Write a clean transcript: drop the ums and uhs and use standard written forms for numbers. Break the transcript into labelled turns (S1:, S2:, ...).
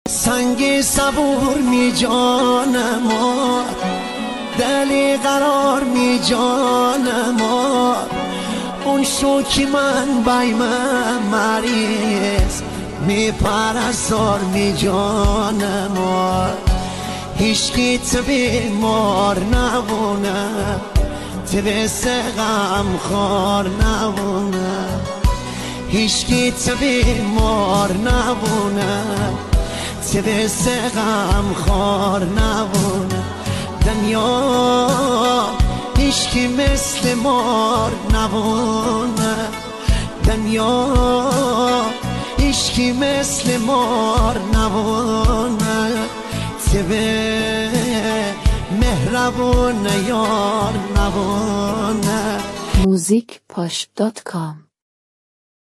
S1: سنگ صبور می جانم دلی قرار می جانم اون شوکی من بایمم مریض می پرستار می جانم هیچکی تو بیمار نبونه تو بس غم خار نبونه هیچکی تو بیمار نبونه تو بس غم خار نبونه دنیا هیچکی مثل مار نبونه دنیا هیچکی مثل مار نبونه تو به مهربون یار نبونه
S2: musicposh.com